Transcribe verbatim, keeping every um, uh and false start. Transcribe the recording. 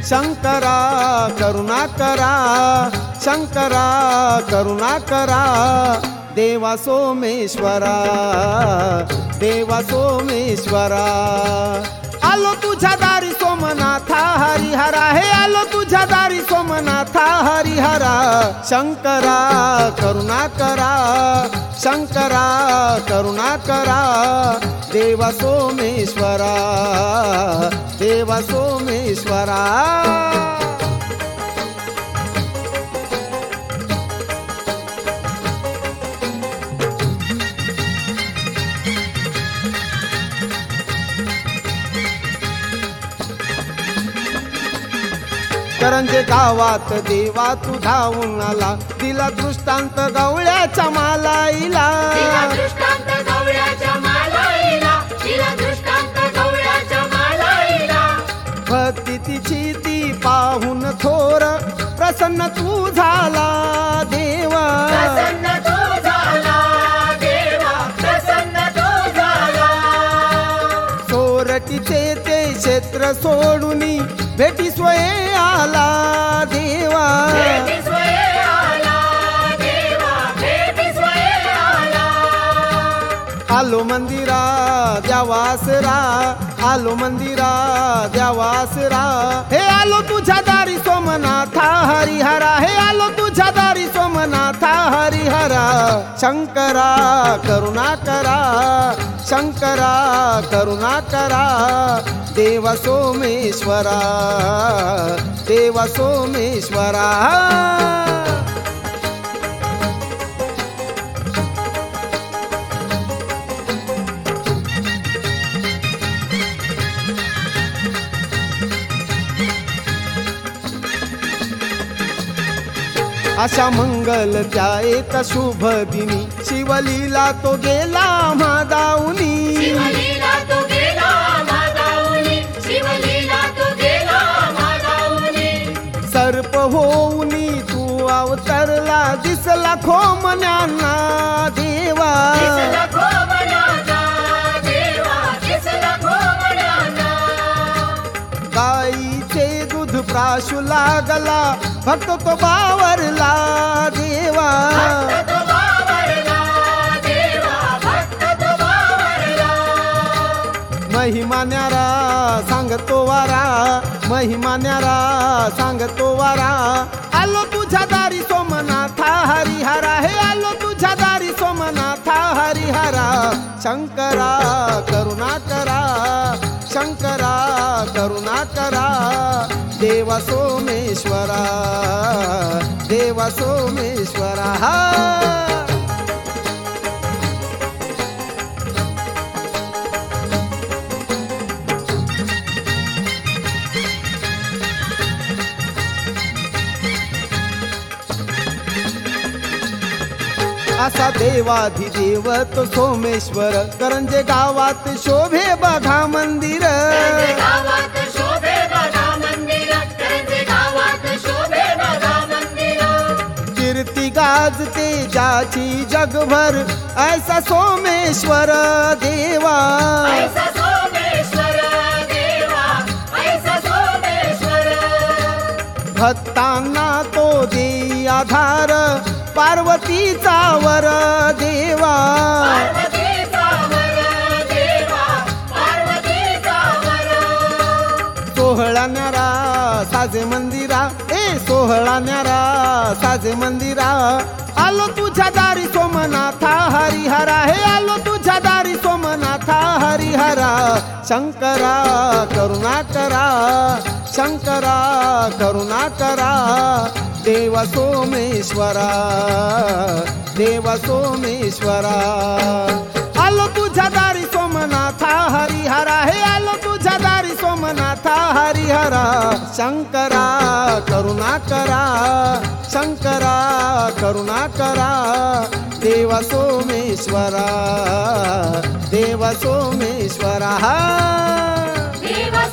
शंकरा करुणा करा, शंकरा करुणा करा, देवा सोमेश्वरा, देवा सोमेश्वरा. आलो तुझ्या दारी सोमनाथा हरिहरा, हे आलो तुझ्या दारी सोमनाथा हरिहरा. शंकरा करुणा करा, शंकरा करुणा करा, देवा सोमेश्वरा, देवा सोमेश्वरा. करंजे गावात देवा तू धावून आला, दिला दृष्टांत गवळ्याच्या मालाईला, दिला दृष्टांत गवळ्याच्या मालाईला, दिला दृष्टांत गवळ्याच्या मालाईला. भक्ती तिची ती पाहून थोर प्रसन्न तू झाला देवा, प्रसन्न तू झाला देवा, प्रसन्न तू झाला. सोरटीचे ते क्षेत्र सोडूनी भेटी स्वये आला देवा, भेटी स्वये आला देवा, भेटी स्वये आला. आलो मंदिरा द्यावासरा, आलो मंदिरा द्यावासरा, हे आलो तुझ्या दारी सोमनाथा हरिहरा, हे आलो तुझ्या दारी सोमनाथा हरिहरा. शंकरा करुणा करा, शंकरा करुणा करा, देवा सोमेश्वरा, देवा सोमेश्वरा. अशा मंगल त्या एक शुभ दिनी, शिवलीला तो गेला मादाऊनी, शिवलीला तो गेला मादाऊनी, शिवलीला तो गेला मादाऊनी. सर्प होऊनी तू अवतरला, दिसला खोमन्यांना देवा, दिसला खोमण्याचा देवा, दिसला खोमण्याचा. गाईचे दूध प्राशू लागला, भक्त तो बावरला देवा, भक्त तो बावरला देवा, भक्त तो बावरला. महिमा न्यारा सांगतो वारा, महिमा न्यारा सांगतो वारा. आलो तुझ्या दारी सोमनाथा हरिहरा, हे आलो तुझ्या दारी सोमनाथा हरिहरा. शंकरा करुणा करा, शंकरा करुणा करा, देवा सोमेश्वरा, देवा सोमेश्वरा. असा देवाधिदेव तो सोमेश्वर, करंजे गावात शोभे बघा मंदिर, करंजे गावात शोभे बघा मंदिर, करंजे गावात शोभे बघा मंदिर. कीर्ती गाजते ज्याची जगभर, ऐसा सोमेश्वर देवा, ऐसा सोमेश्वर देवा, ऐसा सोमेश्वर. भक्तांना तो देई आधार, पार्वतीचा वर देवा, पार्वतीचा वर देवा, पार्वतीचा वर. सोहळा न्यारा साजे मंदिरा, ए सोहळा न्यारा साजे मंदिरा. आलो तुझ्या दारी सोमनाथा हरिहरा, हे आलो तुझ्या दारी सोमनाथा हरिहरा. शंकरा करुणा करा, शंकरा करुणा करा, देवा सोमेश्वरा, देवा सोमेश्वरा. आलो तुझ्या दारी सोमनाथा हरिहरा, हे आलो तुझ्या दारी सोमनाथा हरिहरा. शंकरा करुणा करा, शंकरा करुणा करा, देवा सोमेश्वरा, देवा सोमेश्वरा. देवा